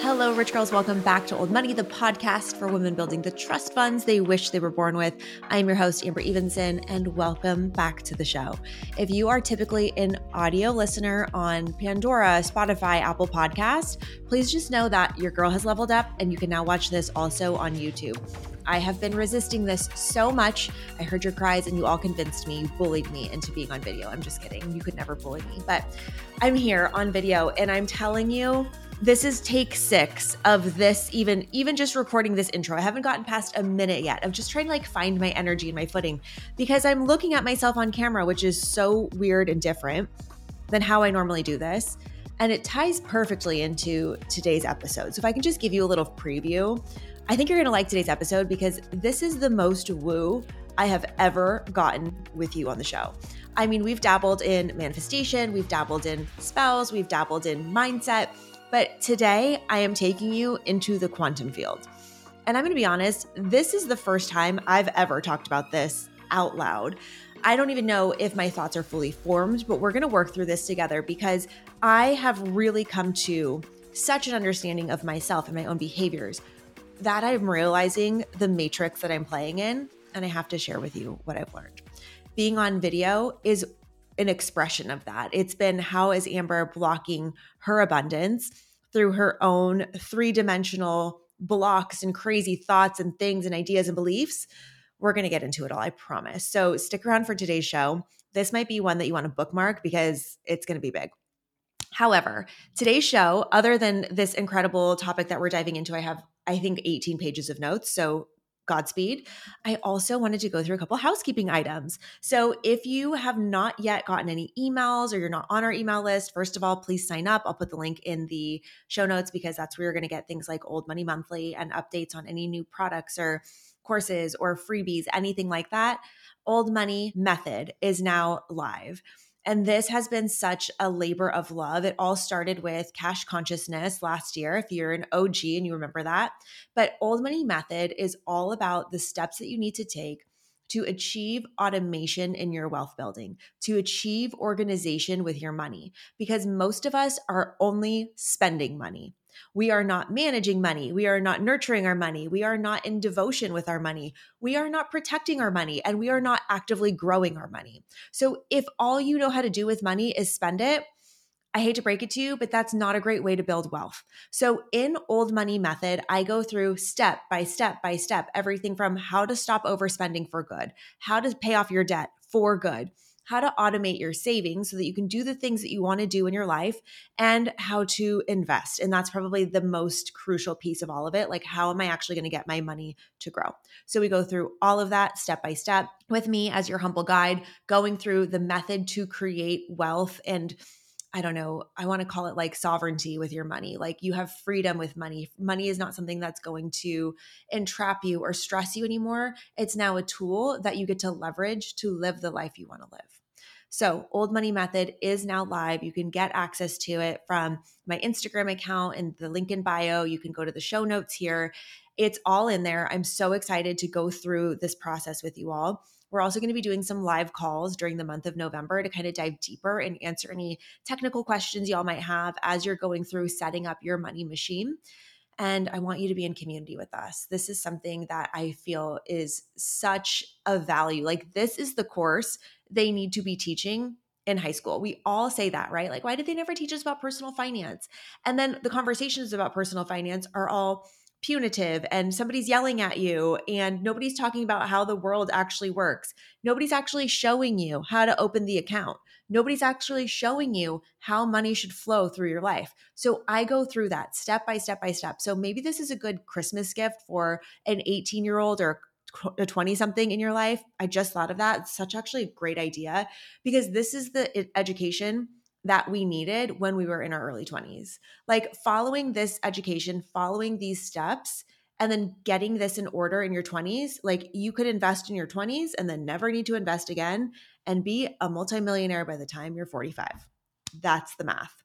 Hello, rich girls. Welcome back to Old Money, the podcast for women building the trust funds they wish they were born with. I'm your host, Amber Evenson, and welcome back to the show. If you are typically an audio listener on Pandora, Spotify, Apple Podcast, please just know that your girl has leveled up and you can now watch this also on YouTube. I have been resisting this so much. I heard your cries and you all convinced me, you bullied me into being on video. I'm just kidding. You could never bully me, but I'm here on video and I'm telling you, this is take 6 of this, even just recording this intro. I haven't gotten past a minute yet of just trying to find my energy and my footing because I'm looking at myself on camera, which is so weird and different than how I normally do this. And it ties perfectly into today's episode. So if I can just give you a little preview, I think you're going to like today's episode because this is the most woo I have ever gotten with you on the show. I mean, we've dabbled in manifestation, we've dabbled in spells, we've dabbled in mindset, but today I am taking you into the quantum field. And I'm going to be honest, this is the first time I've ever talked about this out loud. I don't even know if my thoughts are fully formed, but we're going to work through this together because I have really come to such an understanding of myself and my own behaviors that I'm realizing the matrix that I'm playing in, and I have to share with you what I've learned. Being on video is an expression of that. It's been how is Amber blocking her abundance through her own 3-dimensional blocks and crazy thoughts and things and ideas and beliefs. We're going to get into it all, I promise. So stick around for today's show. This might be one that you want to bookmark because it's going to be big. However, today's show, other than this incredible topic that we're diving into, I have, I think, 18 pages of notes. So Godspeed. I also wanted to go through a couple housekeeping items. So if you have not yet gotten any emails or you're not on our email list, first of all, please sign up. I'll put the link in the show notes because that's where you're going to get things like Old Money Monthly and updates on any new products or courses or freebies, anything like that. Old Money Method is now live. And this has been such a labor of love. It all started with Cash Consciousness last year, if you're an OG and you remember that. But Old Money Method is all about the steps that you need to take to achieve automation in your wealth building, to achieve organization with your money, because most of us are only spending money. We are not managing money. We are not nurturing our money. We are not in devotion with our money. We are not protecting our money, and we are not actively growing our money. So if all you know how to do with money is spend it, I hate to break it to you, but that's not a great way to build wealth. So in Old Money Method, I go through step by step by step, everything from how to stop overspending for good, how to pay off your debt for good, how to automate your savings so that you can do the things that you want to do in your life, and how to invest. And that's probably the most crucial piece of all of it. Like, how am I actually going to get my money to grow? So we go through all of that step by step with me as your humble guide, going through the method to create wealth and I don't know, I want to call it like sovereignty with your money. Like you have freedom with money. Money is not something that's going to entrap you or stress you anymore. It's now a tool that you get to leverage to live the life you want to live. So Old Money Method is now live. You can get access to it from my Instagram account and the link in bio. You can go to the show notes here. It's all in there. I'm so excited to go through this process with you all. We're also going to be doing some live calls during the month of November to kind of dive deeper and answer any technical questions y'all might have as you're going through setting up your money machine. And I want you to be in community with us. This is something that I feel is such a value. Like this is the course they need to be teaching in high school. We all say that, right? Like, why did they never teach us about personal finance? And then the conversations about personal finance are all punitive and somebody's yelling at you and nobody's talking about how the world actually works. Nobody's actually showing you how to open the account. Nobody's actually showing you how money should flow through your life. So I go through that step by step by step. So maybe this is a good Christmas gift for an 18-year-old or a 20-something in your life. I just thought of that. It's such actually a great idea because this is the education that we needed when we were in our early 20s. Like following this education, following these steps, and then getting this in order in your 20s, like you could invest in your 20s and then never need to invest again and be a multimillionaire by the time you're 45. That's the math.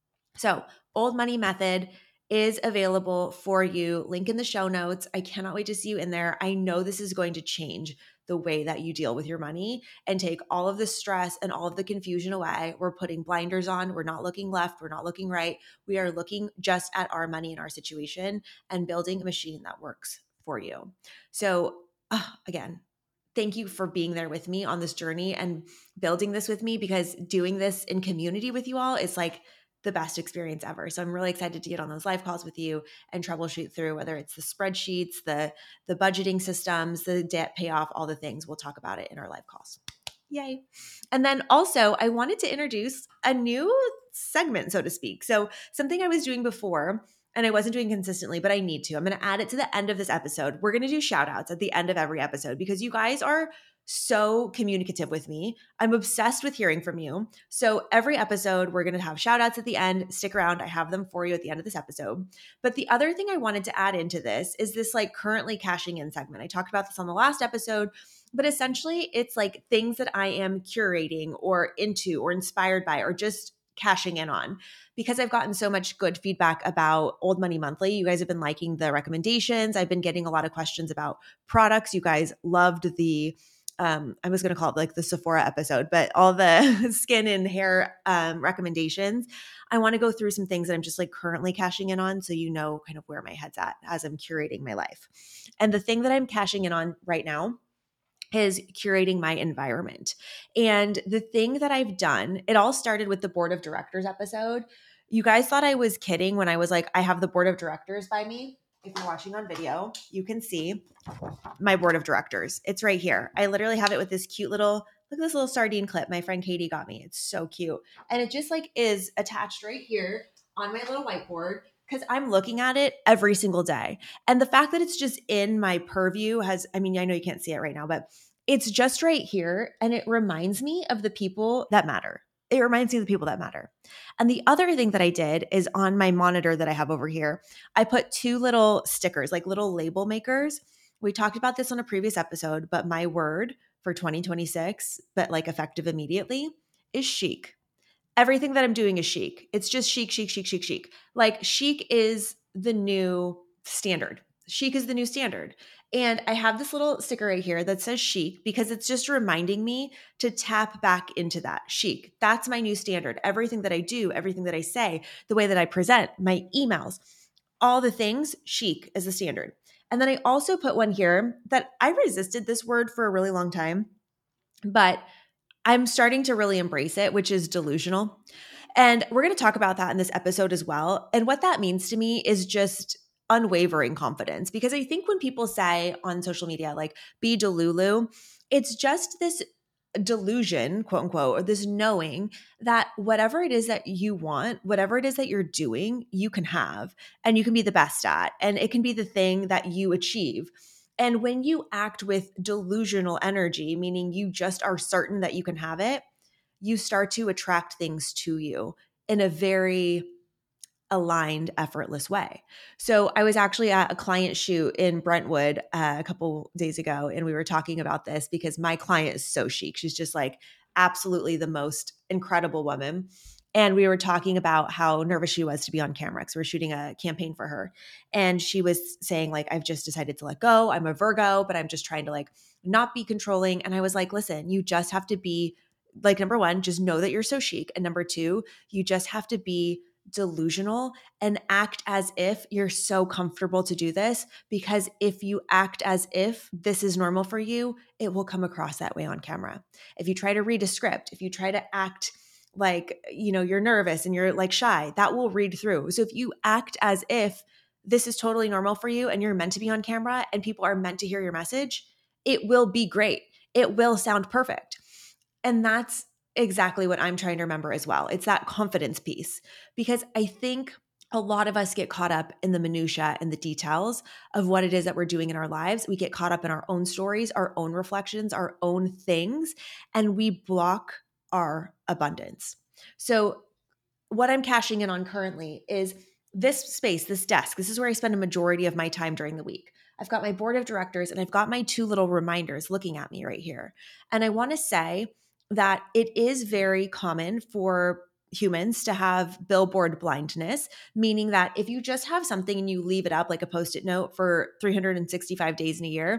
So Old Money Method is available for you. Link in the show notes. I cannot wait to see you in there. I know this is going to change the way that you deal with your money and take all of the stress and all of the confusion away. We're putting blinders on. We're not looking left. We're not looking right. We are looking just at our money and our situation and building a machine that works for you. So again, thank you for being there with me on this journey and building this with me, because doing this in community with you all is like the best experience ever. So I'm really excited to get on those live calls with you and troubleshoot through whether it's the spreadsheets, the budgeting systems, the debt payoff, all the things. We'll talk about it in our live calls. Yay. And then also I wanted to introduce a new segment, so to speak. So something I was doing before and I wasn't doing consistently, but I need to. I'm going to add it to the end of this episode. We're going to do shout outs at the end of every episode because you guys are so communicative with me. I'm obsessed with hearing from you. So every episode, we're going to have shout outs at the end. Stick around. I have them for you at the end of this episode. But the other thing I wanted to add into this is this like currently cashing in segment. I talked about this on the last episode, but essentially it's like things that I am curating or into or inspired by or just cashing in on, because I've gotten so much good feedback about Old Money Monthly. You guys have been liking the recommendations. I've been getting a lot of questions about products. You guys loved the I was going to call it like the Sephora episode, but all the skin and hair recommendations. I want to go through some things that I'm just like currently cashing in on, so you know kind of where my head's at as I'm curating my life. And the thing that I'm cashing in on right now is curating my environment. And the thing that I've done, it all started with the board of directors episode. You guys thought I was kidding when I was like, I have the board of directors by me. If you're watching on video, you can see my board of directors. It's right here. I literally have it with this cute little, look at this little sardine clip my friend Katie got me. It's so cute. And it just like is attached right here on my little whiteboard, because I'm looking at it every single day. And the fact that it's just in my purview has, I mean, I know you can't see it right now, but it's just right here. And it reminds me of the people that matter. It reminds me of the people that matter. And the other thing that I did is on my monitor that I have over here, I put two little stickers, like little label makers. We talked about this on a previous episode, but my word for 2026, but like effective immediately, is chic. Everything that I'm doing is chic. It's just chic, chic, chic, chic, chic. Like chic is the new standard. Chic is the new standard. And I have this little sticker right here that says chic because it's just reminding me to tap back into that chic. That's my new standard. Everything that I do, everything that I say, the way that I present, my emails, all the things, chic is the standard. And then I also put one here that I resisted this word for a really long time, but I'm starting to really embrace it, which is delusional. And we're going to talk about that in this episode as well. And what that means to me is just unwavering confidence. Because I think when people say on social media, like, be delulu, it's just this delusion, quote unquote, or this knowing that whatever it is that you want, whatever it is that you're doing, you can have and you can be the best at. And it can be the thing that you achieve. And when you act with delusional energy, meaning you just are certain that you can have it, you start to attract things to you in a very aligned, effortless way. So I was actually at a client shoot in Brentwood a couple days ago, and we were talking about this because my client is so chic. She's just like absolutely the most incredible woman. And we were talking about how nervous she was to be on camera because we're shooting a campaign for her. And she was saying like, I've just decided to let go. I'm a Virgo, but I'm just trying to like not be controlling. And I was like, listen, you just have to be like, number one, just know that you're so chic. And number two, you just have to be delusional and act as if you're so comfortable to do this, because if you act as if this is normal for you, it will come across that way on camera. If you try to read a script, if you try to act like, you know, you're nervous and you're like shy, that will read through. So if you act as if this is totally normal for you and you're meant to be on camera and people are meant to hear your message, it will be great. It will sound perfect. And that's exactly what I'm trying to remember as well. It's that confidence piece, because I think a lot of us get caught up in the minutia and the details of what it is that we're doing in our lives. We get caught up in our own stories, our own reflections, our own things, and we block our abundance. So what I'm cashing in on currently is this space, this desk. This is where I spend a majority of my time during the week. I've got my board of directors and I've got my two little reminders looking at me right here. And I want to say that it is very common for humans to have billboard blindness, meaning that if you just have something and you leave it up like a Post-it note for 365 days in a year,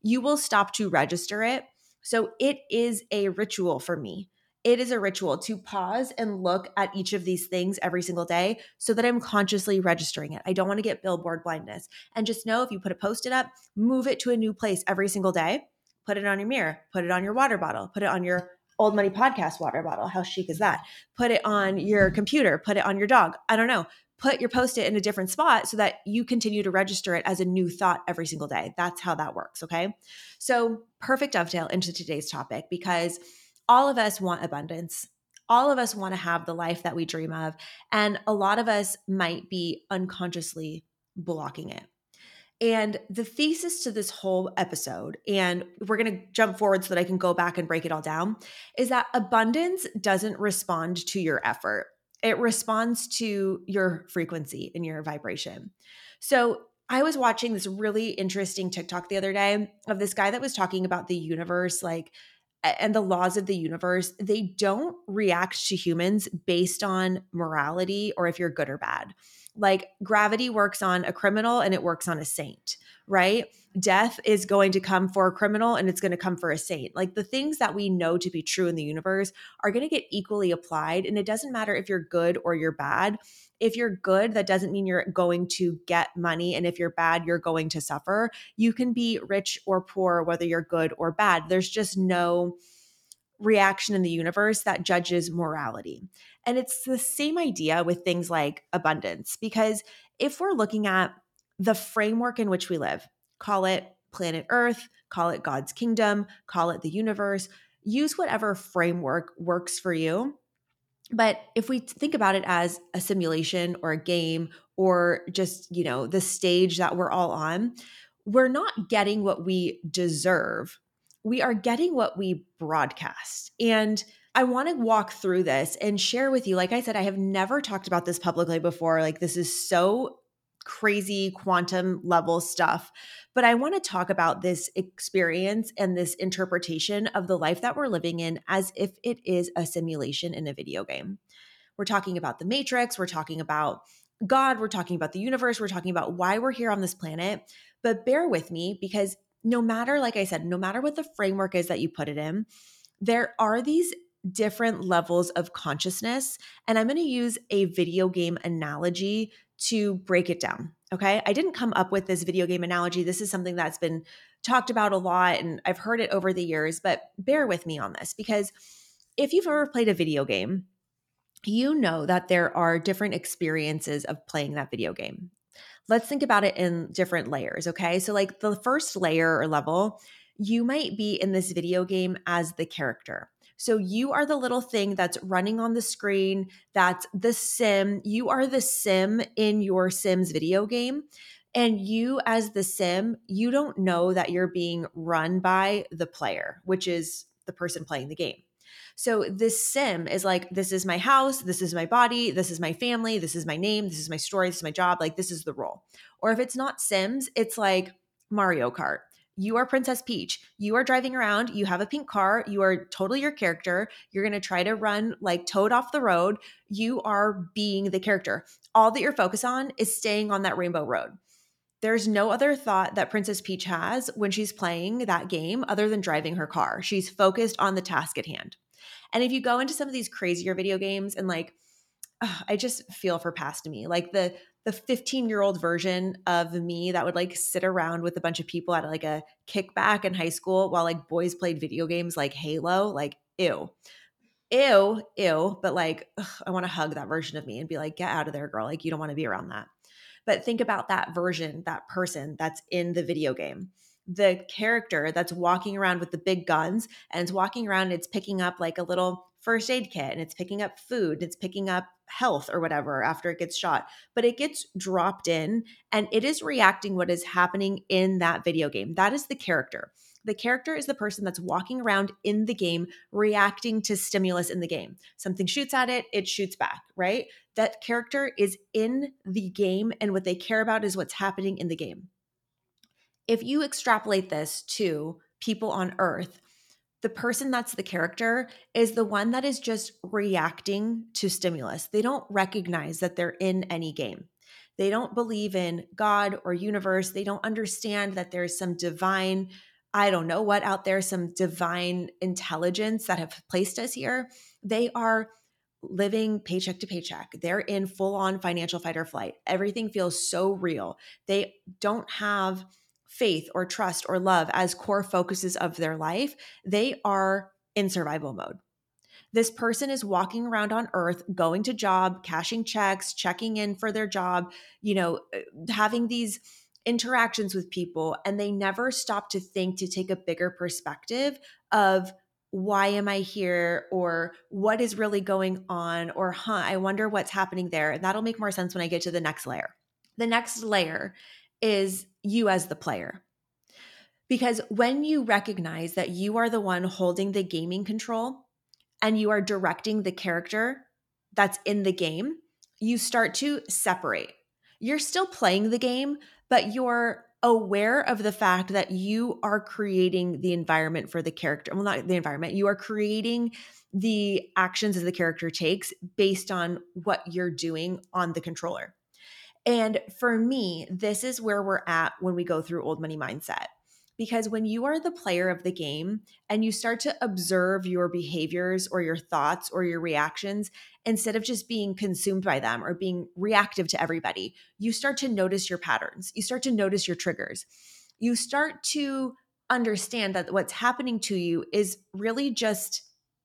you will stop to register it. So it is a ritual for me. It is a ritual to pause and look at each of these things every single day so that I'm consciously registering it. I don't want to get billboard blindness. And just know if you put a Post-it up, move it to a new place every single day. Put it on your mirror, put it on your water bottle, put it on your Old Money Podcast water bottle. How chic is that? Put it on your computer, put it on your dog. I don't know. Put your Post-it in a different spot so that you continue to register it as a new thought every single day. That's how that works, okay? So perfect dovetail into today's topic because all of us want abundance. All of us want to have the life that we dream of. And a lot of us might be unconsciously blocking it. And the thesis to this whole episode, and we're going to jump forward so that I can go back and break it all down, is that abundance doesn't respond to your effort. It responds to your frequency and your vibration. So I was watching this really interesting TikTok the other day of this guy that was talking about the universe, and the laws of the universe. They don't react to humans based on morality or if you're good or bad. Like gravity works on a criminal and it works on a saint, right? Death is going to come for a criminal and it's going to come for a saint. Like the things that we know to be true in the universe are going to get equally applied. And it doesn't matter if you're good or you're bad. If you're good, that doesn't mean you're going to get money. And if you're bad, you're going to suffer. You can be rich or poor, whether you're good or bad. There's just no reaction in the universe that judges morality. And it's the same idea with things like abundance, because if we're looking at the framework in which we live, call it planet Earth, call it God's kingdom, call it the universe, use whatever framework works for you. But if we think about it as a simulation or a game or just, the stage that we're all on, we're not getting what we deserve. We are getting what we broadcast. And I want to walk through this and share with you. Like I said, I have never talked about this publicly before. Like this is so crazy quantum level stuff. But I want to talk about this experience and this interpretation of the life that we're living in as if it is a simulation in a video game. We're talking about the Matrix. We're talking about God. We're talking about the universe. We're talking about why we're here on this planet. But bear with me because no matter, like I said, no matter what the framework is that you put it in, there are these different levels of consciousness. And I'm going to use a video game analogy to break it down. Okay. I didn't come up with this video game analogy. This is something that's been talked about a lot and I've heard it over the years, but bear with me on this because if you've ever played a video game, you know that there are different experiences of playing that video game. Let's think about it in different layers. Okay. So like the first layer or level, you might be in this video game as the character. So you are the little thing that's running on the screen. That's the sim. You are the sim in your Sims video game. And you as the sim, you don't know that you're being run by the player, which is the person playing the game. So this sim is like, this is my house, this is my body, this is my family, this is my name, this is my story, this is my job, like this is the role. Or if it's not Sims, it's like Mario Kart. You are Princess Peach. You are driving around. You have a pink car. You are totally your character. You're going to try to run like Toad off the road. You are being the character. All that you're focused on is staying on that rainbow road. There's no other thought that Princess Peach has when she's playing that game other than driving her car. She's focused on the task at hand. And if you go into some of these crazier video games and I just feel for past me, like the 15-year-old version of me that would like sit around with a bunch of people at like a kickback in high school while like boys played video games like Halo, like ew. But like, I want to hug that version of me and be like, get out of there, girl. Like you don't want to be around that. But think about that version, that person that's in the video game. The character that's walking around with the big guns and it's walking around and it's picking up like a little first aid kit and it's picking up food and it's picking up health or whatever after it gets shot. But it gets dropped in and it is reacting what is happening in that video game. That is the character. The character is the person that's walking around in the game, reacting to stimulus in the game. Something shoots at it, it shoots back, right? That character is in the game and what they care about is what's happening in the game. If you extrapolate this to people on Earth, the person that's the character is the one that is just reacting to stimulus. They don't recognize that they're in any game. They don't believe in God or universe. They don't understand that there's some divine I don't know what out there, some divine intelligence that have placed us here. They are living paycheck to paycheck. They're in full on financial fight or flight. Everything feels so real. They don't have faith or trust or love as core focuses of their life. They are in survival mode. This person is walking around on earth, going to job, cashing checks, checking in for their job, having these interactions with people, and they never stop to think, to take a bigger perspective of why am I here, or what is really going on, or I wonder what's happening there. And that'll make more sense when I get to the next layer. The next layer is you as the player. Because when you recognize that you are the one holding the gaming control and you are directing the character that's in the game, you start to separate. You're still playing the game, but you're aware of the fact that you are creating the environment for the character. Well, not the environment. You are creating the actions that the character takes based on what you're doing on the controller. And for me, this is where we're at when we go through Old Money Mindset. Because when you are the player of the game and you start to observe your behaviors or your thoughts or your reactions, instead of just being consumed by them or being reactive to everybody, you start to notice your patterns. You start to notice your triggers. You start to understand that what's happening to you is really just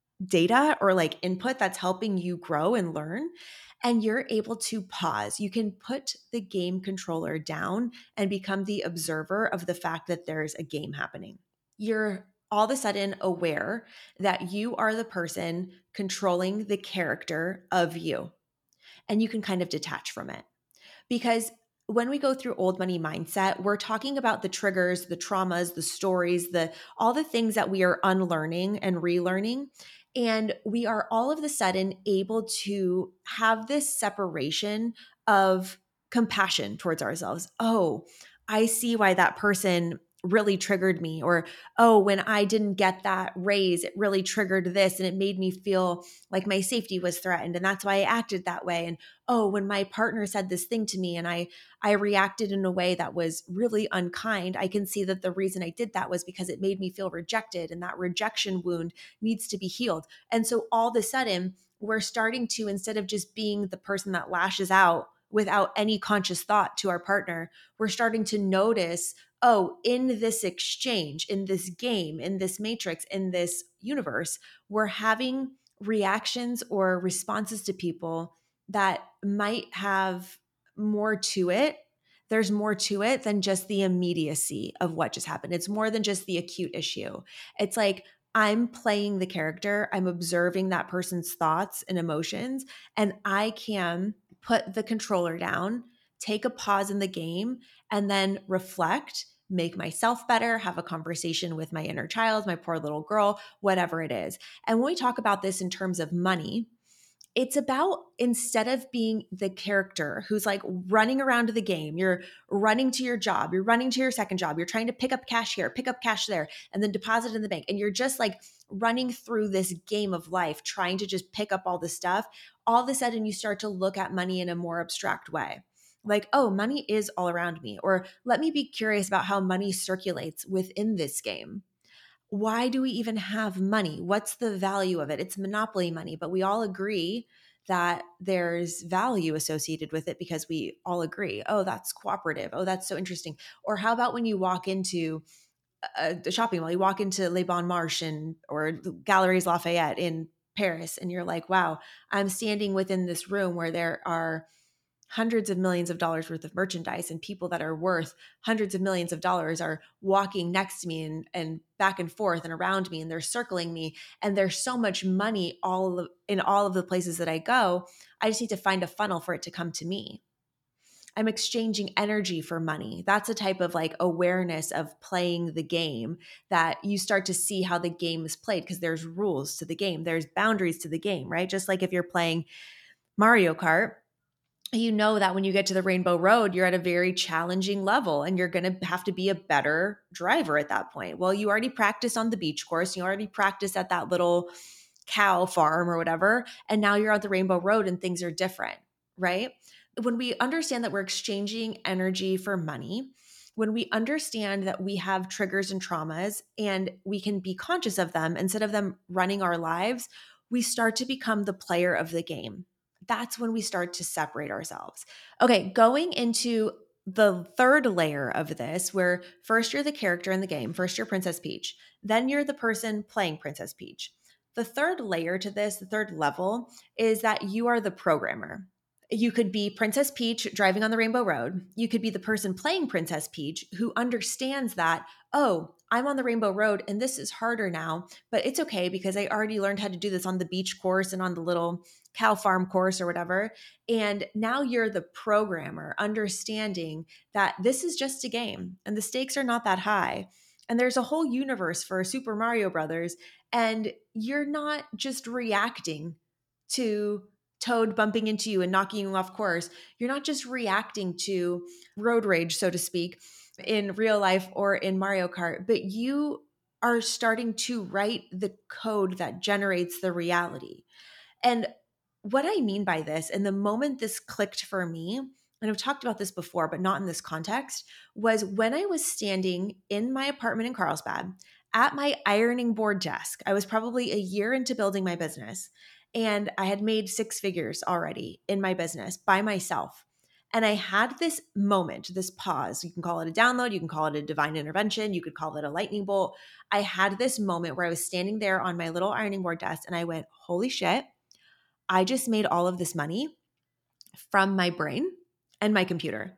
data or like input that's helping you grow and learn. And you're able to pause. You can put the game controller down and become the observer of the fact that there's a game happening. You're all of a sudden aware that you are the person controlling the character of you. And you can kind of detach from it. Because when we go through Old Money Mindset, we're talking about the triggers, the traumas, the stories, all the things that we are unlearning and relearning. And we are all of a sudden able to have this separation of compassion towards ourselves. Oh, I see why that person really triggered me. Or, oh, when I didn't get that raise, it really triggered this and it made me feel like my safety was threatened. And that's why I acted that way. And oh, when my partner said this thing to me and I reacted in a way that was really unkind, I can see that the reason I did that was because it made me feel rejected, and that rejection wound needs to be healed. And so all of a sudden, we're starting to, instead of just being the person that lashes out without any conscious thought to our partner, we're starting to notice, oh, in this exchange, in this game, in this matrix, in this universe, we're having reactions or responses to people that might have more to it. There's more to it than just the immediacy of what just happened. It's more than just the acute issue. It's like I'm playing the character, I'm observing that person's thoughts and emotions, and I can put the controller down, take a pause in the game, and then reflect, make myself better, have a conversation with my inner child, my poor little girl, whatever it is. And when we talk about this in terms of money, it's about, instead of being the character who's like running around the game, you're running to your job, you're running to your second job, you're trying to pick up cash here, pick up cash there, and then deposit in the bank. And you're just like running through this game of life, trying to just pick up all the stuff. All of a sudden, you start to look at money in a more abstract way. Like, oh, money is all around me. Or let me be curious about how money circulates within this game. Why do we even have money? What's the value of it? It's monopoly money, but we all agree that there's value associated with it because we all agree, oh, that's cooperative. Oh, that's so interesting. Or how about when you walk into a shopping mall, you walk into Le Bon Marché or Galeries Lafayette in Paris, and you're like, wow, I'm standing within this room where there are hundreds of millions of dollars worth of merchandise, and people that are worth hundreds of millions of dollars are walking next to me and back and forth and around me, and they're circling me, and there's so much money in all of the places that I go. I just need to find a funnel for it to come to me. I'm exchanging energy for money. That's a type of like awareness of playing the game, that you start to see how the game is played, because there's rules to the game, there's boundaries to the game, right? Just like if you're playing Mario Kart, you know that when you get to the Rainbow Road, you're at a very challenging level and you're going to have to be a better driver at that point. Well, you already practiced on the beach course. You already practiced at that little cow farm or whatever. And now you're on the Rainbow Road and things are different, right? When we understand that we're exchanging energy for money, when we understand that we have triggers and traumas and we can be conscious of them instead of them running our lives, we start to become the player of the game. That's when we start to separate ourselves. Okay, going into the third layer of this, where first you're the character in the game, first you're Princess Peach, then you're the person playing Princess Peach. The third layer to this, the third level, is that you are the programmer. You could be Princess Peach driving on the Rainbow Road. You could be the person playing Princess Peach who understands that, oh, I'm on the Rainbow Road and this is harder now, but it's okay because I already learned how to do this on the beach course and on the little cow farm course or whatever. And now you're the programmer, understanding that this is just a game and the stakes are not that high. And there's a whole universe for Super Mario Brothers, and you're not just reacting to Toad bumping into you and knocking you off course. You're not just reacting to road rage, so to speak, in real life or in Mario Kart, but you are starting to write the code that generates the reality. And what I mean by this, and the moment this clicked for me, and I've talked about this before, but not in this context, was when I was standing in my apartment in Carlsbad at my ironing board desk. I was probably a year into building my business, and I had made 6 figures already in my business by myself. And I had this moment, this pause. You can call it a download, you can call it a divine intervention, you could call it a lightning bolt. I had this moment where I was standing there on my little ironing board desk and I went, holy shit, I just made all of this money from my brain and my computer.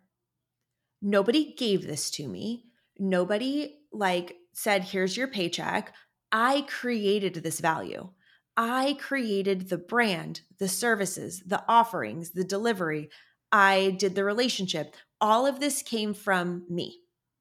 Nobody gave this to me. Nobody said, here's your paycheck. I created this value. I created the brand, the services, the offerings, the delivery. I did the relationship. All of this came from me.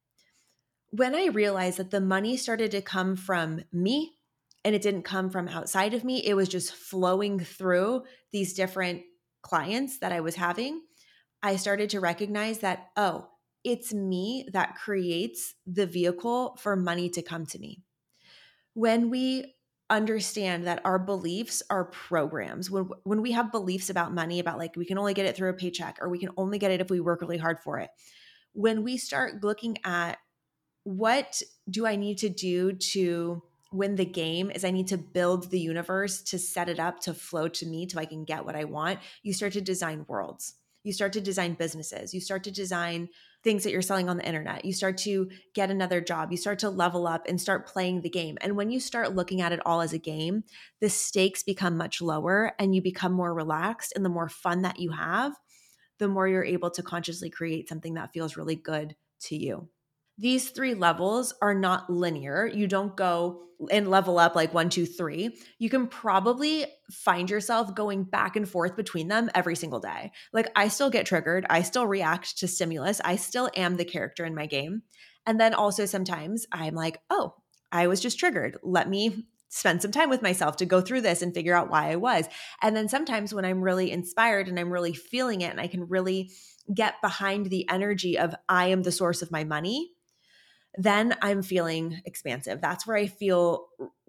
When I realized that the money started to come from me and it didn't come from outside of me, it was just flowing through these different clients that I was having, I started to recognize that, oh, it's me that creates the vehicle for money to come to me. When we understand that our beliefs are programs, when we have beliefs about money, about we can only get it through a paycheck or we can only get it if we work really hard for it, when we start looking at what do I need to do to win the game, is I need to build the universe to set it up to flow to me so I can get what I want. You start to design worlds. You start to design businesses. You start to design things that you're selling on the internet. You start to get another job. You start to level up and start playing the game. And when you start looking at it all as a game, the stakes become much lower and you become more relaxed. And the more fun that you have, the more you're able to consciously create something that feels really good to you. These 3 levels are not linear. You don't go and level up 1, 2, 3. You can probably find yourself going back and forth between them every single day. I still get triggered. I still react to stimulus. I still am the character in my game. And then also sometimes I'm like, oh, I was just triggered. Let me spend some time with myself to go through this and figure out why I was. And then sometimes when I'm really inspired and I'm really feeling it and I can really get behind the energy of I am the source of my money, then I'm feeling expansive. That's where I feel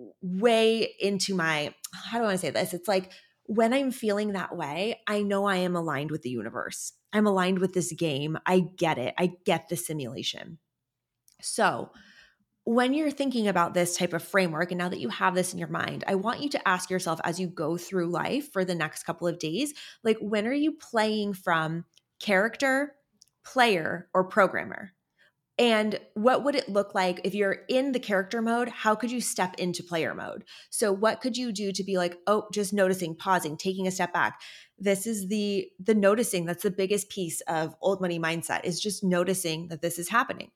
way into my, how do I want to say this? It's when I'm feeling that way, I know I am aligned with the universe. I'm aligned with this game. I get it. I get the simulation. So when you're thinking about this type of framework, and now that you have this in your mind, I want you to ask yourself as you go through life for the next couple of days, when are you playing from character, player, or programmer? And what would it look like if you're in the character mode? How could you step into player mode? So what could you do to be oh, just noticing, pausing, taking a step back? This is the noticing. That's the biggest piece of old money mindset, is just noticing that this is happening.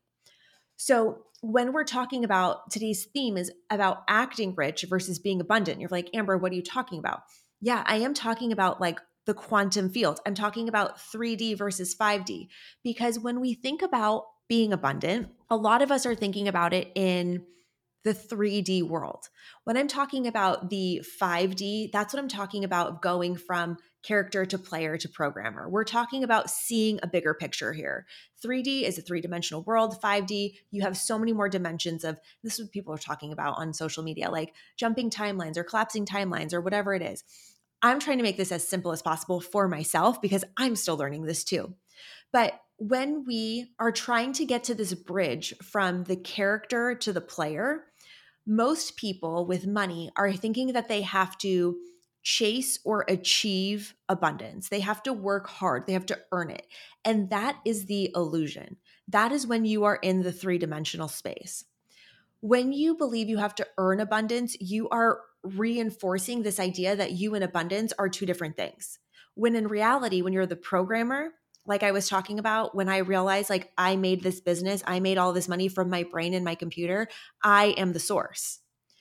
So when we're talking about, today's theme is about acting rich versus being abundant. You're like, Amber, what are you talking about? Yeah, I am talking about the quantum field. I'm talking about 3D versus 5D, because when we think about being abundant, a lot of us are thinking about it in the 3D world. When I'm talking about the 5D, that's what I'm talking about, going from character to player to programmer. We're talking about seeing a bigger picture here. 3D is a 3-dimensional world. 5D, you have so many more dimensions of, this is what people are talking about on social media, jumping timelines or collapsing timelines or whatever it is. I'm trying to make this as simple as possible for myself because I'm still learning this too. But when we are trying to get to this bridge from the character to the player, most people with money are thinking that they have to chase or achieve abundance. They have to work hard, they have to earn it. And that is the illusion. That is when you are in the three-dimensional space. When you believe you have to earn abundance, you are reinforcing this idea that you and abundance are two different things. When in reality, when you're the programmer, like I was talking about, when I realized like I made this business, I made all this money from my brain and my computer, I am the source.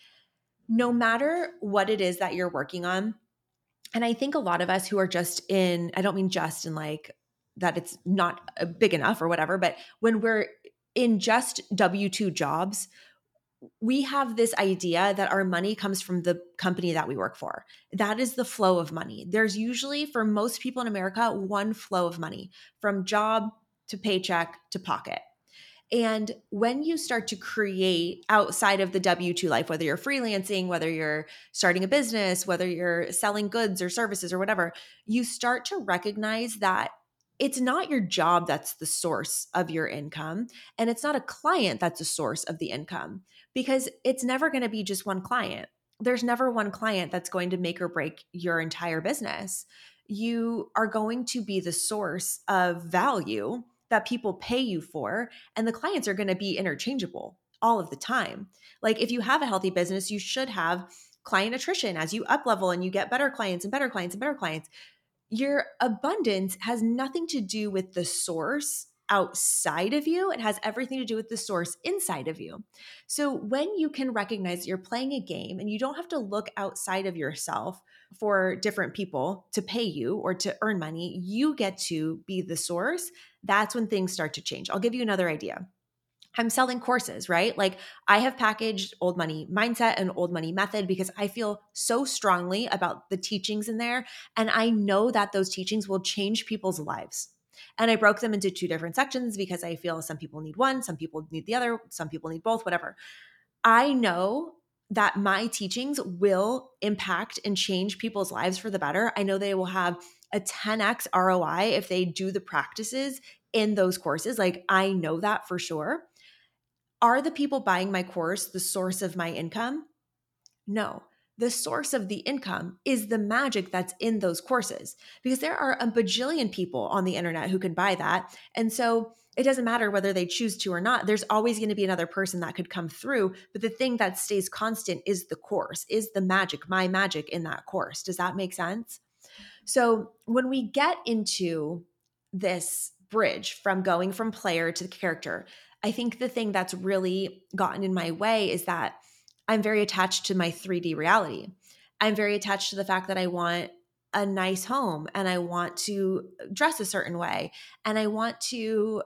No matter what it is that you're working on, and I think a lot of us who are just in, I don't mean just in like that it's not big enough or whatever, but when we're in just W 2 jobs, we have this idea that our money comes from the company that we work for. That is the flow of money. There's usually, for most people in America, one flow of money from job to paycheck to pocket. And when you start to create outside of the W 2 life, whether you're freelancing, whether you're starting a business, whether you're selling goods or services or whatever, you start to recognize that it's not your job that's the source of your income. And it's not a client that's a source of the income, because it's never going to be just one client. There's never one client that's going to make or break your entire business. You are going to be the source of value that people pay you for, and the clients are going to be interchangeable all of the time. Like if you have a healthy business, you should have client attrition as you up level and you get better clients and better clients and better clients. Your abundance has nothing to do with the source outside of you. It has everything to do with the source inside of you. So when you can recognize that you're playing a game and you don't have to look outside of yourself for different people to pay you or to earn money, you get to be the source. That's when things start to change. I'll give you another idea. I'm selling courses, right? Like I have packaged Old Money Mindset and Old Money Method because I feel so strongly about the teachings in there. And I know that those teachings will change people's lives. And I broke them into two different sections because I feel some people need one, some people need the other, some people need both, whatever. I know that my teachings will impact and change people's lives for the better. I know they will have a 10x ROI if they do the practices in those courses. Like I know that for sure. Are the people buying my course the source of my income? No. The source of the income is the magic that's in those courses, because there are a bajillion people on the internet who can buy that. And so it doesn't matter whether they choose to or not. There's always going to be another person that could come through. But the thing that stays constant is the course, is the magic, my magic in that course. Does that make sense? So when we get into this bridge from going from player to character, I think the thing that's really gotten in my way is that I'm very attached to my 3D reality. I'm very attached to the fact that I want a nice home and I want to dress a certain way and I want to,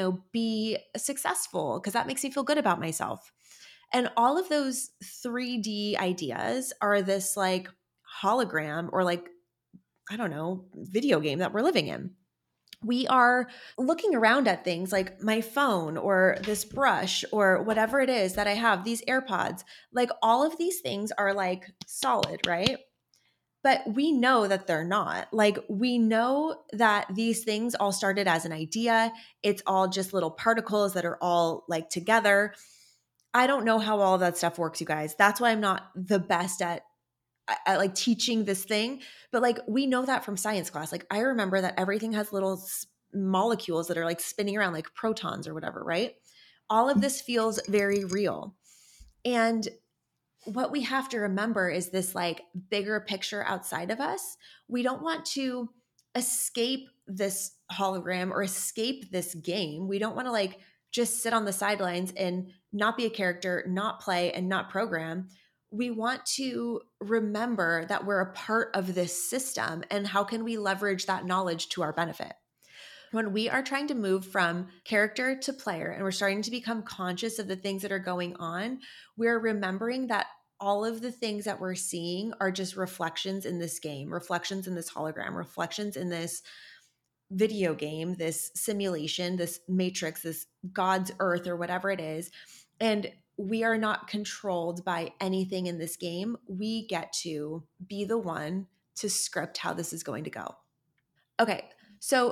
be successful because that makes me feel good about myself. And all of those 3D ideas are this like hologram or like, I don't know, video game that we're living in. We are looking around at things like my phone or this brush or whatever it is that I have, these AirPods. Like all of these things are like solid, right? But we know that they're not. Like we know that these things all started as an idea. It's all just little particles that are all like together. I don't know how all of that stuff works, you guys. That's why I'm not the best at like teaching this thing, but like we know that from science class. Like I remember that everything has little molecules that are like spinning around like protons or whatever, right? All of this feels very real. And what we have to remember is this like bigger picture outside of us. We don't want to escape this hologram or escape this game. We don't want to like just sit on the sidelines and not be a character, not play, and not program. We want to remember that we're a part of this system and how can we leverage that knowledge to our benefit. When we are trying to move from character to player and we're starting to become conscious of the things that are going on, we're remembering that all of the things that we're seeing are just reflections in this game, reflections in this hologram, reflections in this video game, this simulation, this matrix, this God's earth, or whatever it is. And we are not controlled by anything in this game. We get to be the one to script how this is going to go. Okay, so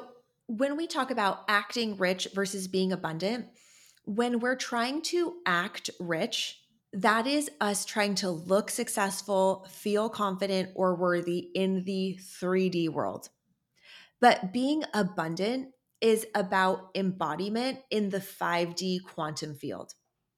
When we talk about acting rich versus being abundant, when we're trying to act rich, that is us trying to look successful, feel confident, or worthy in the 3D world. But being abundant is about embodiment in the 5D quantum field.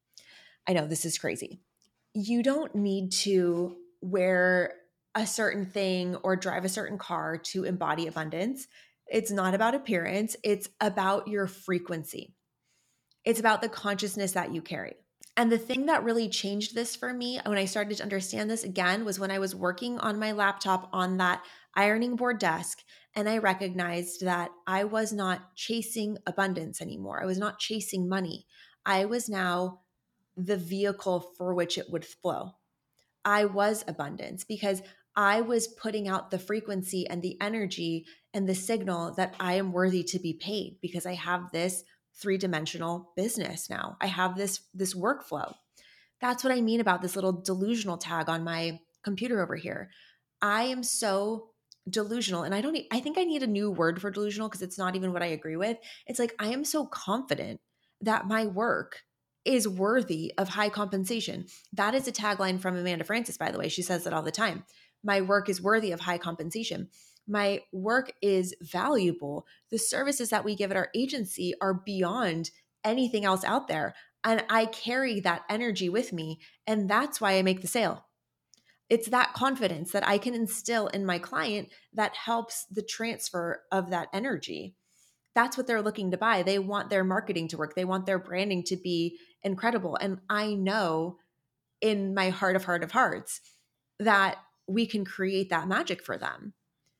I know this is crazy. You don't need to wear a certain thing or drive a certain car to embody abundance. It's not about appearance, it's about your frequency. It's about the consciousness that you carry. And the thing that really changed this for me when I started to understand this again was when I was working on my laptop on that ironing board desk and I recognized that I was not chasing abundance anymore. I was not chasing money. I was now the vehicle for which it would flow. I was abundance because I was putting out the frequency and the energy and the signal that I am worthy to be paid because I have this three-dimensional business now. I have this workflow. That's what I mean about this little delusional tag on my computer over here. I am so delusional and I think I need a new word for delusional because it's not even what I agree with. It's like I am so confident that my work is worthy of high compensation. That is a tagline from Amanda Frances, by the way. She says that all the time. My work is worthy of high compensation. My work is valuable. The services that we give at our agency are beyond anything else out there. And I carry that energy with me. And that's why I make the sale. It's that confidence that I can instill in my client that helps the transfer of that energy. That's what they're looking to buy. They want their marketing to work. They want their branding to be incredible. And I know in my heart of hearts that we can create that magic for them.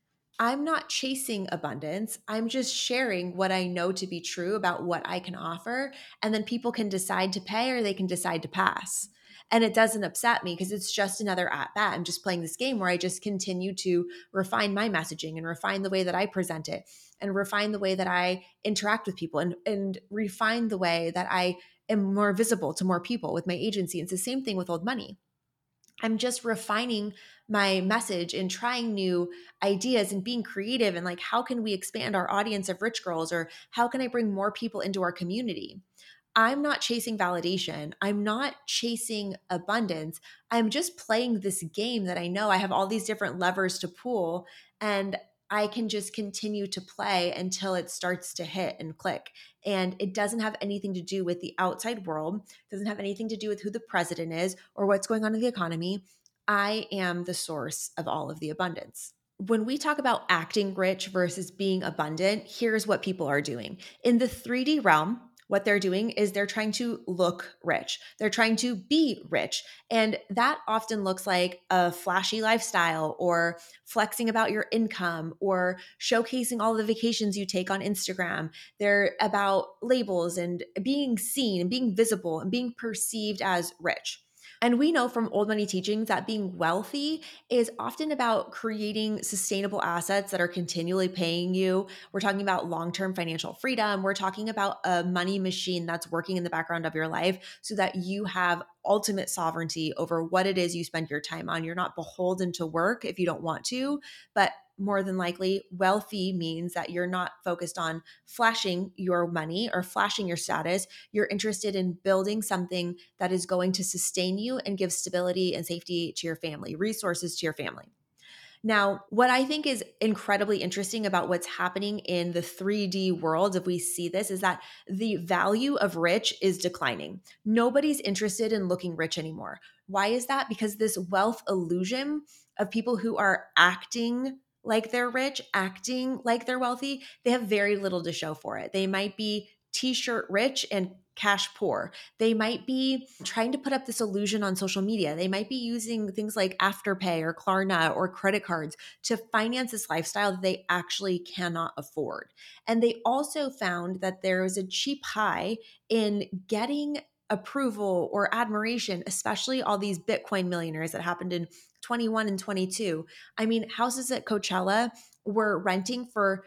I'm not chasing abundance. I'm just sharing what I know to be true about what I can offer. And then people can decide to pay or they can decide to pass. And it doesn't upset me because it's just another at bat. I'm just playing this game where I just continue to refine my messaging and refine the way that I present it and refine the way that I interact with people and refine the way that I am more visible to more people with my agency. It's the same thing with Old Money. I'm just refining my message and trying new ideas and being creative and like, how can we expand our audience of rich girls or how can I bring more people into our community? I'm not chasing validation. I'm not chasing abundance. I'm just playing this game that I know I have all these different levers to pull and I can just continue to play until it starts to hit and click. And it doesn't have anything to do with the outside world, it doesn't have anything to do with who the president is or what's going on in the economy. I am the source of all of the abundance. When we talk about acting rich versus being abundant, here's what people are doing. In the 3D realm, what they're doing is they're trying to look rich. They're trying to be rich. And that often looks like a flashy lifestyle or flexing about your income or showcasing all the vacations you take on Instagram. They're about labels and being seen and being visible and being perceived as rich. And we know from Old Money teachings that being wealthy is often about creating sustainable assets that are continually paying you. We're talking about long-term financial freedom. We're talking about a money machine that's working in the background of your life so that you have ultimate sovereignty over what it is you spend your time on. You're not beholden to work if you don't want to, but more than likely, wealthy means that you're not focused on flashing your money or flashing your status. You're interested in building something that is going to sustain you and give stability and safety to your family, resources to your family. Now, what I think is incredibly interesting about what's happening in the 3D world, if we see this, is that the value of rich is declining. Nobody's interested in looking rich anymore. Why is that? Because this wealth illusion of people who are acting like they're rich, acting like they're wealthy, they have very little to show for it. They might be t-shirt rich and cash poor. They might be trying to put up this illusion on social media. They might be using things like Afterpay or Klarna or credit cards to finance this lifestyle that they actually cannot afford. And they also found that there was a cheap high in getting approval or admiration, especially all these Bitcoin millionaires that happened in 21 and 22. I mean, houses at Coachella were renting for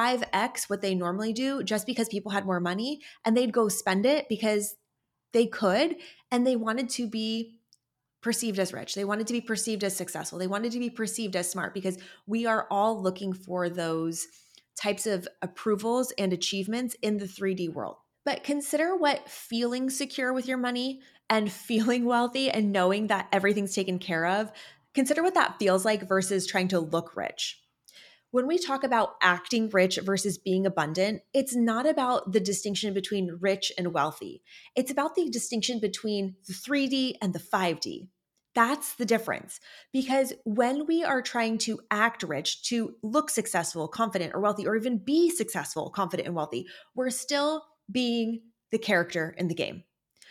5x what they normally do just because people had more money and they'd go spend it because they could and they wanted to be perceived as rich. They wanted to be perceived as successful. They wanted to be perceived as smart because we are all looking for those types of approvals and achievements in the 3D world. But consider what feeling secure with your money and feeling wealthy and knowing that everything's taken care of, consider what that feels like versus trying to look rich. When we talk about acting rich versus being abundant, it's not about the distinction between rich and wealthy. It's about the distinction between the 3D and the 5D. That's the difference. Because when we are trying to act rich, to look successful, confident, or wealthy, or even be successful, confident, and wealthy, we're still being the character in the game.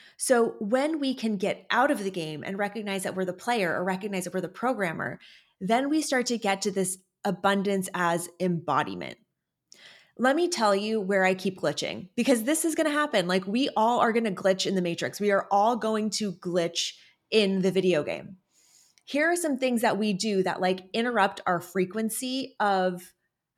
So when we can get out of the game and recognize that we're the player or recognize that we're the programmer, then we start to get to this abundance as embodiment. Let me tell you where I keep glitching, because this is going to happen. Like, we all are going to glitch in the matrix. We are all going to glitch in the video game. Here are some things that we do that like interrupt our frequency of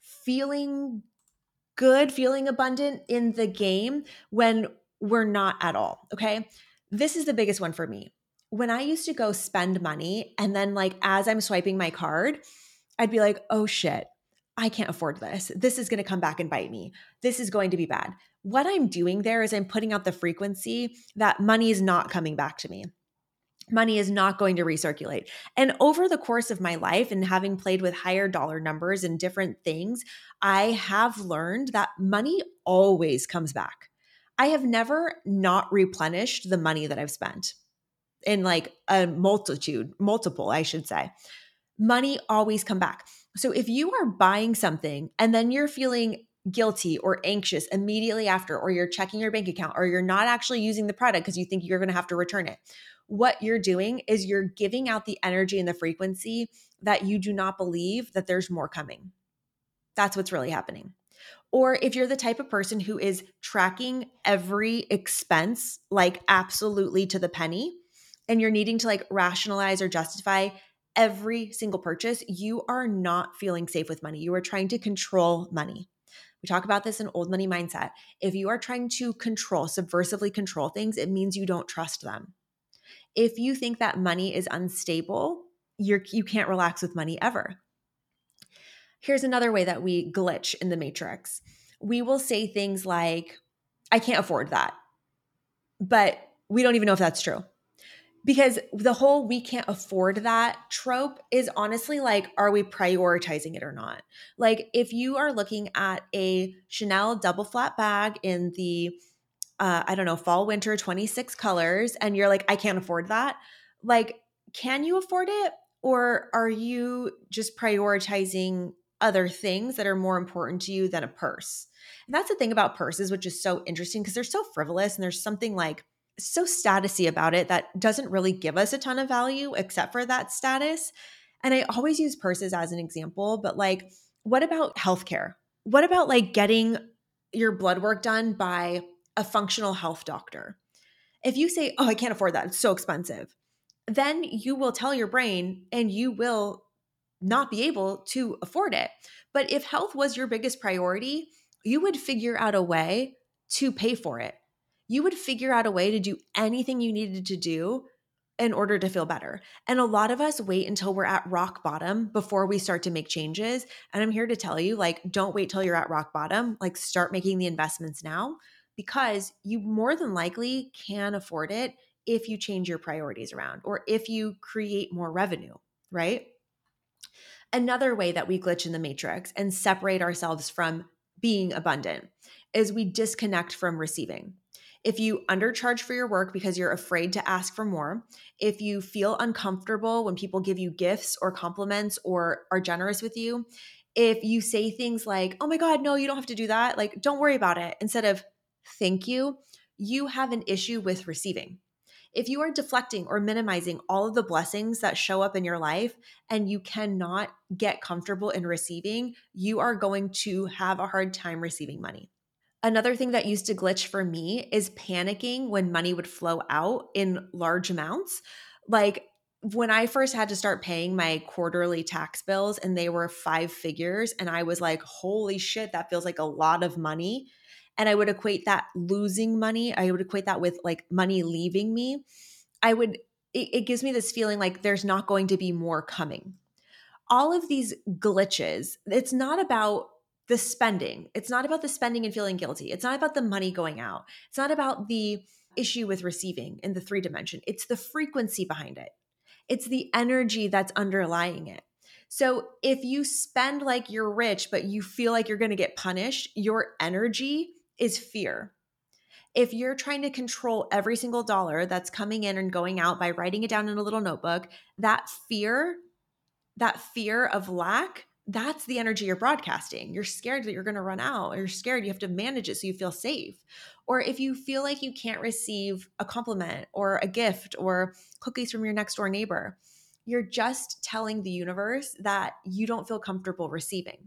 feeling good, feeling abundant in the game when we're not at all. Okay. This is the biggest one for me. When I used to go spend money, and then like as I'm swiping my card, I'd be like, oh shit, I can't afford this. This is going to come back and bite me. This is going to be bad. What I'm doing there is I'm putting out the frequency that money is not coming back to me. Money is not going to recirculate. And over the course of my life and having played with higher dollar numbers and different things, I have learned that money always comes back. I have never not replenished the money that I've spent in like a multiple, I should say. Money always come back. So if you are buying something and then you're feeling guilty or anxious immediately after, or you're checking your bank account, or you're not actually using the product because you think you're going to have to return it, what you're doing is you're giving out the energy and the frequency that you do not believe that there's more coming. That's what's really happening. Or if you're the type of person who is tracking every expense, like absolutely to the penny, and you're needing to like rationalize or justify every single purchase, you are not feeling safe with money. You are trying to control money. We talk about this in Old Money Mindset. If you are trying to subversively control things, it means you don't trust them. If you think that money is unstable, you can't relax with money ever. Here's another way that we glitch in the matrix. We will say things like, I can't afford that, but we don't even know if that's true. Because the whole we can't afford that trope is honestly like, are we prioritizing it or not? Like, if you are looking at a Chanel double flat bag in the fall, winter 26 colors, and you're like, I can't afford that. Like, can you afford it? Or are you just prioritizing other things that are more important to you than a purse? And that's the thing about purses, which is so interesting because they're so frivolous and there's something like so statusy about it that doesn't really give us a ton of value except for that status. And I always use purses as an example, but like, what about healthcare? What about like getting your blood work done by a functional health doctor? If you say, oh, I can't afford that, it's so expensive, then you will tell your brain and you will not be able to afford it. But if health was your biggest priority, you would figure out a way to pay for it. You would figure out a way to do anything you needed to do in order to feel better. And a lot of us wait until we're at rock bottom before we start to make changes. And I'm here to tell you, like, don't wait till you're at rock bottom. Like, start making the investments now, because you more than likely can afford it if you change your priorities around or if you create more revenue, right? Another way that we glitch in the matrix and separate ourselves from being abundant is we disconnect from receiving. If you undercharge for your work because you're afraid to ask for more, if you feel uncomfortable when people give you gifts or compliments or are generous with you, if you say things like, oh my God, no, you don't have to do that, like, don't worry about it, instead of thank you, you have an issue with receiving. If you are deflecting or minimizing all of the blessings that show up in your life and you cannot get comfortable in receiving, you are going to have a hard time receiving money. Another thing that used to glitch for me is panicking when money would flow out in large amounts. Like, when I first had to start paying my quarterly tax bills and they were 5 figures, and I was like, holy shit, that feels like a lot of money. And I would equate that losing money, I would equate that with like money leaving me. It gives me this feeling like there's not going to be more coming. All of these glitches, it's not about the spending. It's not about the spending and feeling guilty. It's not about the money going out. It's not about the issue with receiving in the 3 dimension. It's the frequency behind it. It's the energy that's underlying it. So if you spend like you're rich, but you feel like you're going to get punished, your energy is fear. If you're trying to control every single dollar that's coming in and going out by writing it down in a little notebook, that fear of lack, that's the energy you're broadcasting. You're scared that you're going to run out, or you're scared you have to manage it so you feel safe. Or if you feel like you can't receive a compliment or a gift or cookies from your next door neighbor, you're just telling the universe that you don't feel comfortable receiving.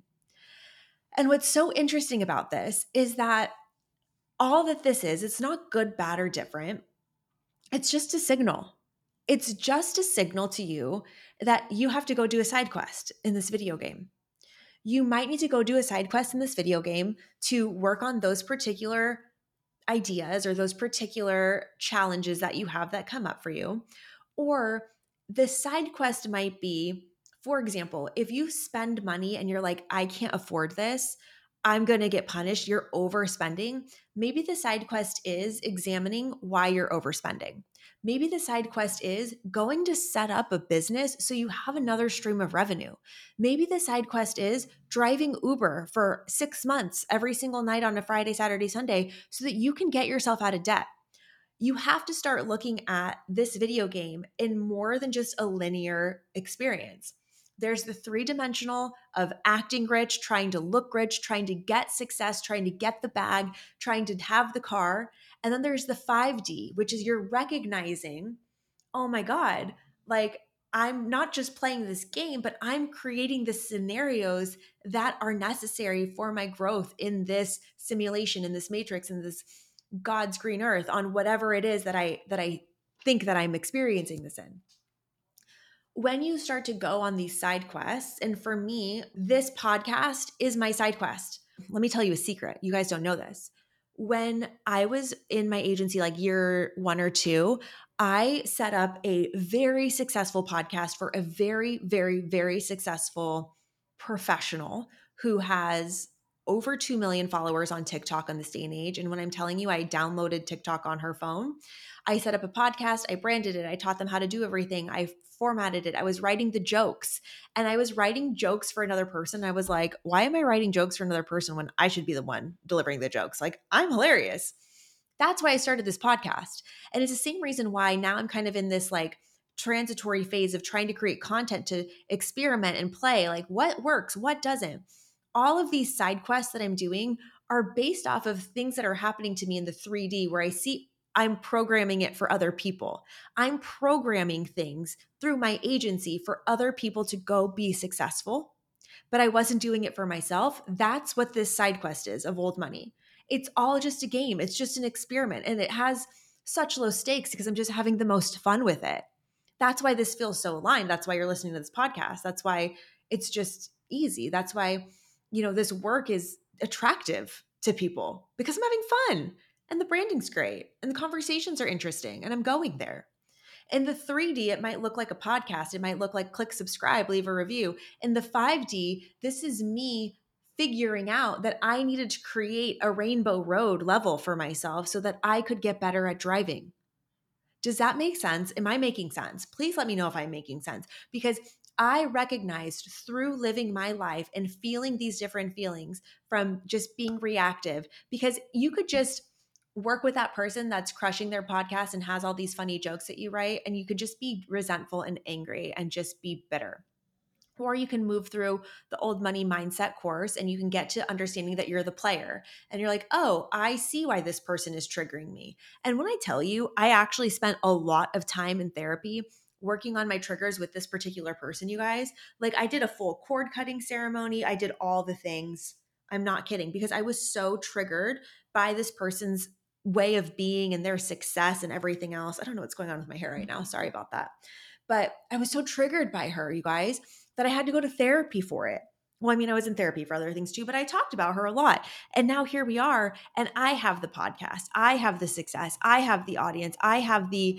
And what's so interesting about this is that all that this is, it's not good, bad, or different. It's just a signal. It's just a signal to you that you have to go do a side quest in this video game. You might need to go do a side quest in this video game to work on those particular ideas or those particular challenges that you have that come up for you. Or the side quest might be, for example, if you spend money and you're like, I can't afford this, I'm going to get punished, you're overspending. Maybe the side quest is examining why you're overspending. Maybe the side quest is going to set up a business so you have another stream of revenue. Maybe the side quest is driving Uber for 6 months every single night on a Friday, Saturday, Sunday so that you can get yourself out of debt. You have to start looking at this video game in more than just a linear experience. There's the 3-dimensional of acting rich, trying to look rich, trying to get success, trying to get the bag, trying to have the car. And then there's the 5D, which is you're recognizing, oh my God, like I'm not just playing this game, but I'm creating the scenarios that are necessary for my growth in this simulation, in this matrix, in this God's green earth, on whatever it is that I think that I'm experiencing this in. When you start to go on these side quests, and for me, this podcast is my side quest. Let me tell you a secret. You guys don't know this. When I was in my agency, like year 1 or 2, I set up a very successful podcast for a very, very, very successful professional who has over 2 million followers on TikTok on this day and age. And when I'm telling you, I downloaded TikTok on her phone. I set up a podcast, I branded it, I taught them how to do everything, I formatted it, I was writing the jokes, and I was writing jokes for another person. I was like, why am I writing jokes for another person when I should be the one delivering the jokes? Like, I'm hilarious. That's why I started this podcast. And it's the same reason why now I'm kind of in this like transitory phase of trying to create content to experiment and play, like what works, what doesn't. All of these side quests that I'm doing are based off of things that are happening to me in the 3D where I see I'm programming it for other people. I'm programming things through my agency for other people to go be successful, but I wasn't doing it for myself. That's what this side quest is of Old Money. It's all just a game. It's just an experiment, and it has such low stakes because I'm just having the most fun with it. That's why this feels so aligned. That's why you're listening to this podcast. That's why it's just easy. That's why, this work is attractive to people because I'm having fun. And the branding's great and the conversations are interesting and I'm going there. In the 3D, it might look like a podcast. It might look like click subscribe, leave a review. In the 5D, this is me figuring out that I needed to create a rainbow road level for myself so that I could get better at driving. Does that make sense? Am I making sense? Please let me know if I'm making sense, because I recognized through living my life and feeling these different feelings from just being reactive, because you could just work with that person that's crushing their podcast and has all these funny jokes that you write, and you could just be resentful and angry and just be bitter. Or you can move through the Old Money Mindset course and you can get to understanding that you're the player. And you're like, oh, I see why this person is triggering me. And when I tell you, I actually spent a lot of time in therapy working on my triggers with this particular person, you guys. Like, I did a full cord cutting ceremony. I did all the things. I'm not kidding, because I was so triggered by this person's way of being and their success and everything else. I don't know what's going on with my hair right now. Sorry about that. But I was so triggered by her, you guys, that I had to go to therapy for it. Well, I mean, I was in therapy for other things too, but I talked about her a lot. And now here we are, and I have the podcast. I have the success. I have the audience. I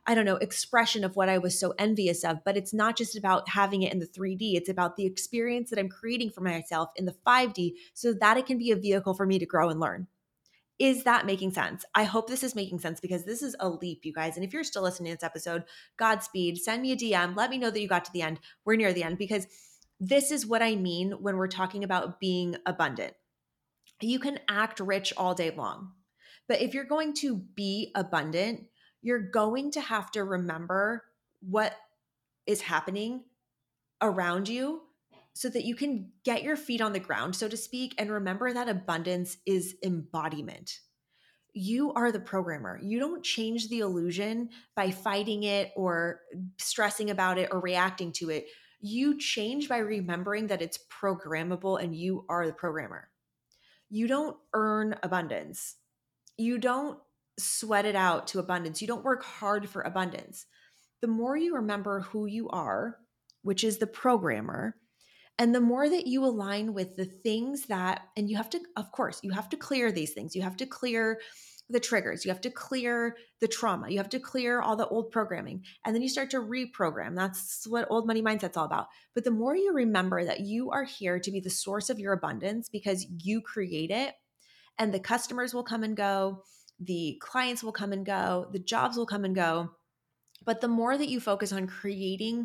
I don't know, expression of what I was so envious of. But it's not just about having it in the 3D. It's about the experience that I'm creating for myself in the 5D so that it can be a vehicle for me to grow and learn. Is that making sense? I hope this is making sense because this is a leap, you guys. And if you're still listening to this episode, Godspeed, send me a DM. Let me know that you got to the end. We're near the end because this is what I mean when we're talking about being abundant. You can act rich all day long, but if you're going to be abundant, you're going to have to remember what is happening around you so that you can get your feet on the ground, so to speak, and remember that abundance is embodiment. You are the programmer. You don't change the illusion by fighting it or stressing about it or reacting to it. You change by remembering that it's programmable and you are the programmer. You don't earn abundance. You don't sweat it out to abundance. You don't work hard for abundance. The more you remember who you are, which is the programmer, and the more that you align with the things that, and you have to, of course, you have to clear these things. You have to clear the triggers. You have to clear the trauma. You have to clear all the old programming. And then you start to reprogram. That's what old money mindset's all about. But the more you remember that you are here to be the source of your abundance because you create it, and the customers will come and go, the clients will come and go, the jobs will come and go. But the more that you focus on creating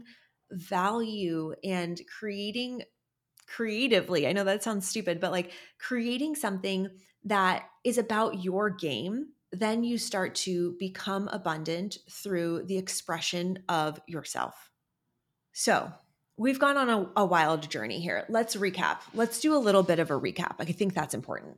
value and creating creatively, I know that sounds stupid, but like creating something that is about your game, then you start to become abundant through the expression of yourself. So we've gone on a wild journey here. Let's recap. Let's do a little bit of a recap. I think that's important.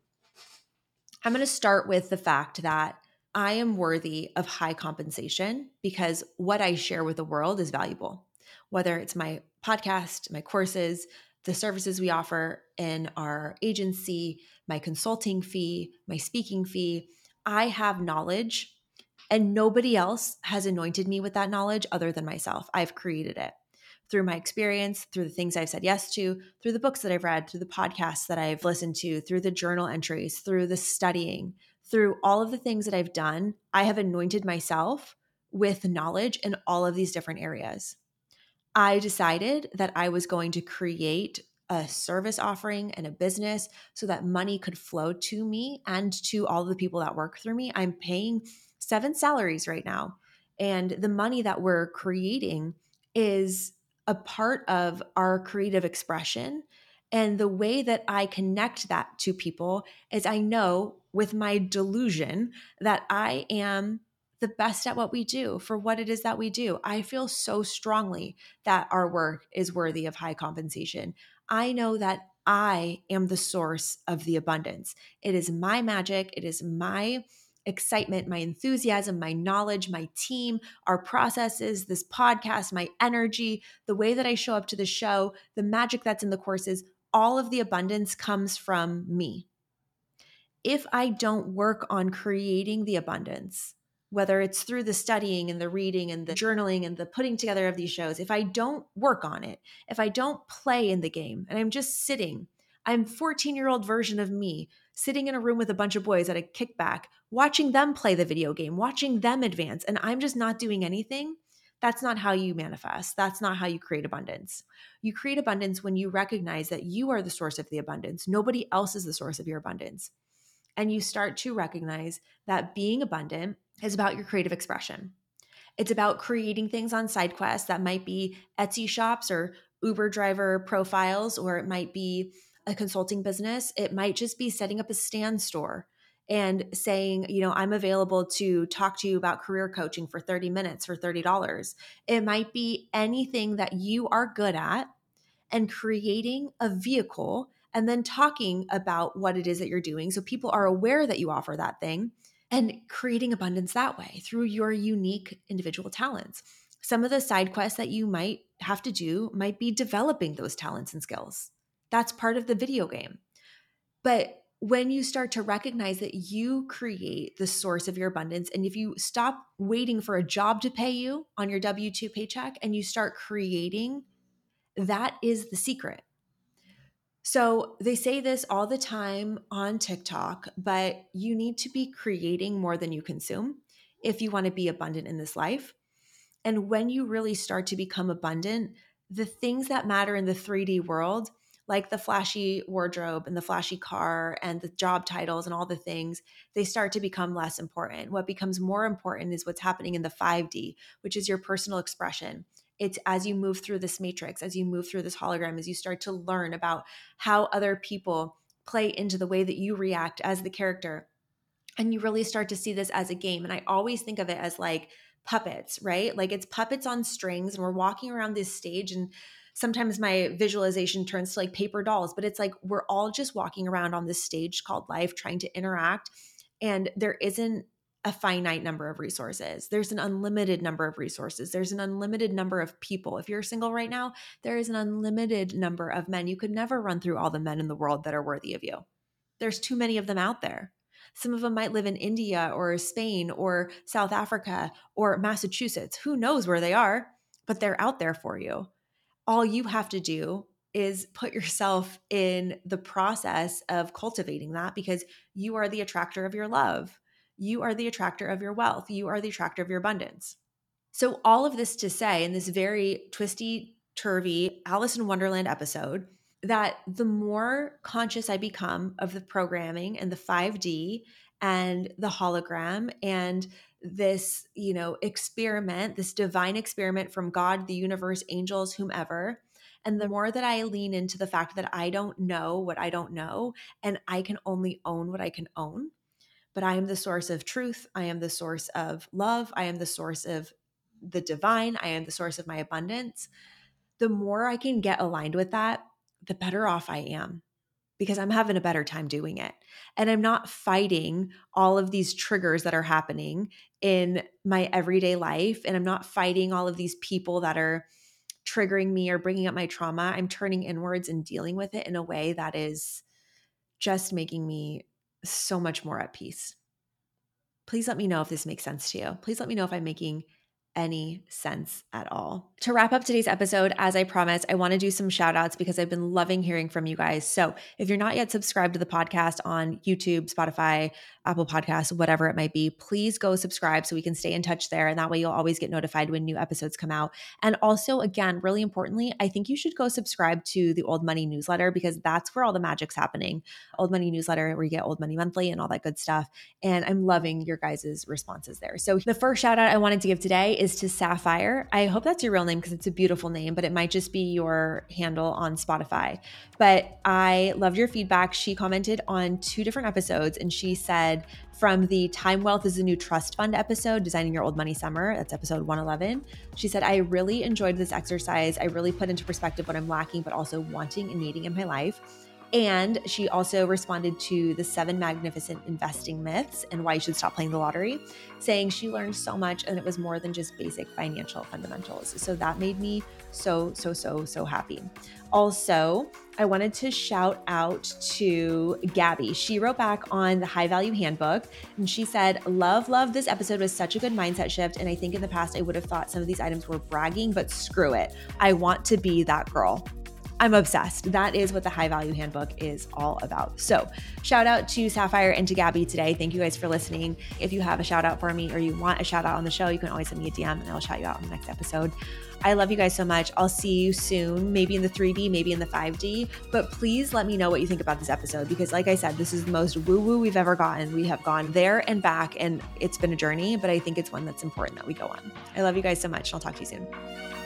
I'm going to start with the fact that I am worthy of high compensation because what I share with the world is valuable, whether it's my podcast, my courses, the services we offer in our agency, my consulting fee, my speaking fee. I have knowledge and nobody else has anointed me with that knowledge other than myself. I've created it through my experience, through the things I've said yes to, through the books that I've read, through the podcasts that I've listened to, through the journal entries, through the studying, through all of the things that I've done. I have anointed myself with knowledge in all of these different areas. I decided that I was going to create a service offering and a business so that money could flow to me and to all the people that work through me. I'm paying 7 salaries right now. And the money that we're creating is a part of our creative expression. And the way that I connect that to people is I know with my delusion that I am the best at what we do for what it is that we do. I feel so strongly that our work is worthy of high compensation. I know that I am the source of the abundance. It is my magic. It is my excitement, my enthusiasm, my knowledge, my team, our processes, this podcast, my energy, the way that I show up to the show, the magic that's in the courses. All of the abundance comes from me. If I don't work on creating the abundance, whether it's through the studying and the reading and the journaling and the putting together of these shows, if I don't work on it, if I don't play in the game and I'm just sitting, I'm 14-year-old version of me sitting in a room with a bunch of boys at a kickback, watching them play the video game, watching them advance, and I'm just not doing anything. That's not how you manifest. That's not how you create abundance. You create abundance when you recognize that you are the source of the abundance. Nobody else is the source of your abundance. And you start to recognize that being abundant is about your creative expression. It's about creating things on SideQuest that might be Etsy shops or Uber driver profiles, or it might be a consulting business. It might just be setting up a stand store and saying, I'm available to talk to you about career coaching for 30 minutes for $30. It might be anything that you are good at and creating a vehicle and then talking about what it is that you're doing so people are aware that you offer that thing and creating abundance that way through your unique individual talents. Some of the side quests that you might have to do might be developing those talents and skills. That's part of the video game. But when you start to recognize that you create the source of your abundance, and if you stop waiting for a job to pay you on your W-2 paycheck and you start creating, that is the secret. So they say this all the time on TikTok, but you need to be creating more than you consume if you want to be abundant in this life. And when you really start to become abundant, the things that matter in the 3D world, like the flashy wardrobe and the flashy car and the job titles and all the things, they start to become less important. What becomes more important is what's happening in the 5D, which is your personal expression. It's as you move through this matrix, as you move through this hologram, as you start to learn about how other people play into the way that you react as the character. And you really start to see this as a game. And I always think of it as like puppets, right? Like it's puppets on strings and we're walking around this stage, and sometimes my visualization turns to like paper dolls, but it's like we're all just walking around on this stage called life trying to interact. And there isn't a finite number of resources. There's an unlimited number of resources. There's an unlimited number of people. If you're single right now, there is an unlimited number of men. You could never run through all the men in the world that are worthy of you. There's too many of them out there. Some of them might live in India or Spain or South Africa or Massachusetts. Who knows where they are, but they're out there for you. All you have to do is put yourself in the process of cultivating that, because you are the attractor of your love. You are the attractor of your wealth. You are the attractor of your abundance. So all of this to say, in this very twisty, turvy Alice in Wonderland episode, that the more conscious I become of the programming and the 5D and the hologram and this, experiment, this divine experiment from God, the universe, angels, whomever, and the more that I lean into the fact that I don't know what I don't know, and I can only own what I can own, but I am the source of truth. I am the source of love. I am the source of the divine. I am the source of my abundance. The more I can get aligned with that, the better off I am, because I'm having a better time doing it. And I'm not fighting all of these triggers that are happening in my everyday life. And I'm not fighting all of these people that are triggering me or bringing up my trauma. I'm turning inwards and dealing with it in a way that is just making me so much more at peace. Please let me know if this makes sense to you. Please let me know if I'm making any sense at all. To wrap up today's episode, as I promised, I want to do some shout outs because I've been loving hearing from you guys. So if you're not yet subscribed to the podcast on YouTube, Spotify, Apple Podcasts, whatever it might be, please go subscribe so we can stay in touch there. And that way you'll always get notified when new episodes come out. And also, again, really importantly, I think you should go subscribe to the Old Money newsletter, because that's where all the magic's happening. Old Money newsletter, where you get Old Money Monthly and all that good stuff. And I'm loving your guys' responses there. So the first shout out I wanted to give today is to Sapphire. I hope that's your real name because it's a beautiful name, but it might just be your handle on Spotify. But I loved your feedback. She commented on 2 different episodes, and she said, from the Time Wealth is the New Trust Fund episode, Designing Your Old Money Summer, that's episode 111. She said, I really enjoyed this exercise. I really put into perspective what I'm lacking, but also wanting and needing in my life. And she also responded to the 7 magnificent investing myths and why you should stop playing the lottery, saying she learned so much and it was more than just basic financial fundamentals. So that made me so happy. Also, I wanted to shout out to Gabby. She wrote back on the High Value Handbook and she said, love, this episode was such a good mindset shift. And I think in the past I would have thought some of these items were bragging, but screw it. I want to be that girl. I'm obsessed. That is what the High Value Handbook is all about. So shout out to Sapphire and to Gabby today. Thank you guys for listening. If you have a shout out for me or you want a shout out on the show, you can always send me a DM and I'll shout you out on the next episode. I love you guys so much. I'll see you soon, maybe in the 3D, maybe in the 5D, but please let me know what you think about this episode, because like I said, this is the most woo-woo we've ever gotten. We have gone there and back and it's been a journey, but I think it's one that's important that we go on. I love you guys so much. I'll talk to you soon.